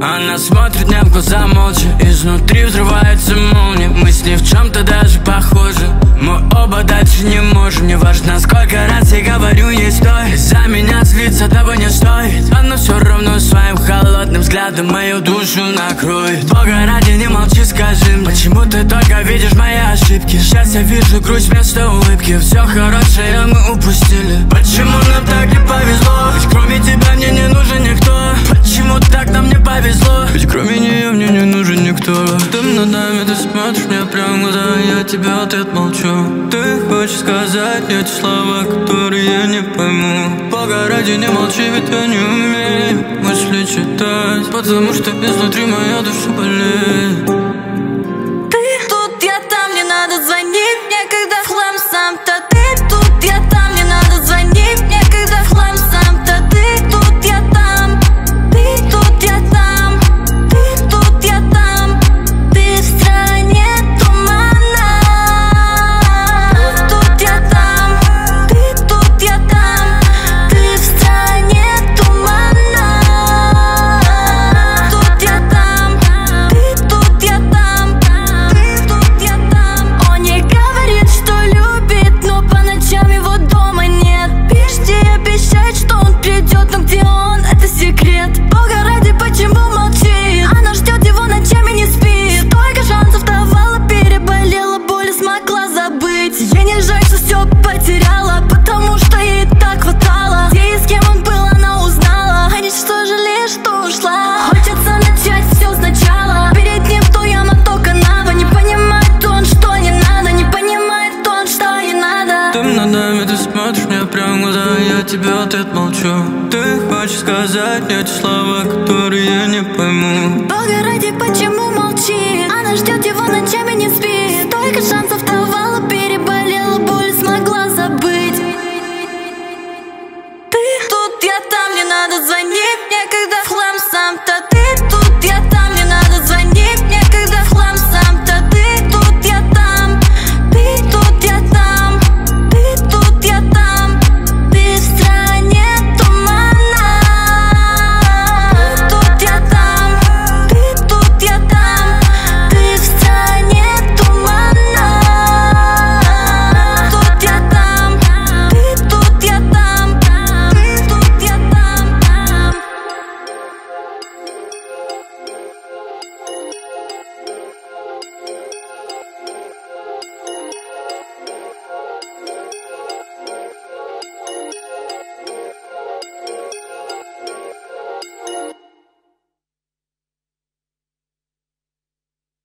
Она смотрит мне в глаза молча, изнутри взрывается молния. Мы с ней в чем-то даже похожи, мы оба дальше не можем. Не важно, сколько раз я говорю ей стой, за меня злиться того не стоит. Она все равно своим холодным взглядом мою душу накроет. Бога ради, не молчи, скажи мне, почему ты только видишь мои ошибки? Сейчас я вижу грусть вместо улыбки, все хорошее мы упустили. Почему нам так не повезло? Ведь кроме тебя мне не нужен никто. Почему так нам не повезло? Ведь кроме нее мне не нужен никто. Ты над нами, ты смотришь мне прямо в глаза, я тебе ответ молчу. Ты хочешь сказать мне эти слова, которые я не пойму. Бога ради, не молчи, ведь я не умею мысли читать, потому что изнутри моя душа болеет. Ты тут, я там, не надо звонить мне, когда в хлам сам-то. Ты тут, я там, не надо звонить мне, когда в хлам сам-то. Ты тут, я там, ты тут, я там, ты тут, я там, ты в стране тумана. Тут я там, ты тут, я там, ты в стране тумана. Тут я там, ты тут, я там, ты тут, я там. Он не говорит, что любит, но по ночам его дома нет. Пишет и обещает, что он придет, но где он, это секрет. Бога ради, почему молчит? Она ждет его ночами, не спит. Столько шансов давала, переболела, боль смогла забыть. Ей не жаль, что все потеряла, потому что ей так хватало. Где и с кем он был, она узнала, а не что жалеешь, что ушла. Хочется начать все сначала, перед ним в ту яму только канава. Не понимает он, что не надо, не понимает он, что не надо. Ты над нами, ты смотришь мне прямо в глаза, я тебе ответ молчу. Ты хочешь сказать мне эти слова, которые я не пойму. Бога ради, почему молчит? Она ждет его ночами, не спит. Столько шансов давала, переболела, боль смогла забыть. Ты тут, я там, не надо звонить мне, когда в хлам сам-то.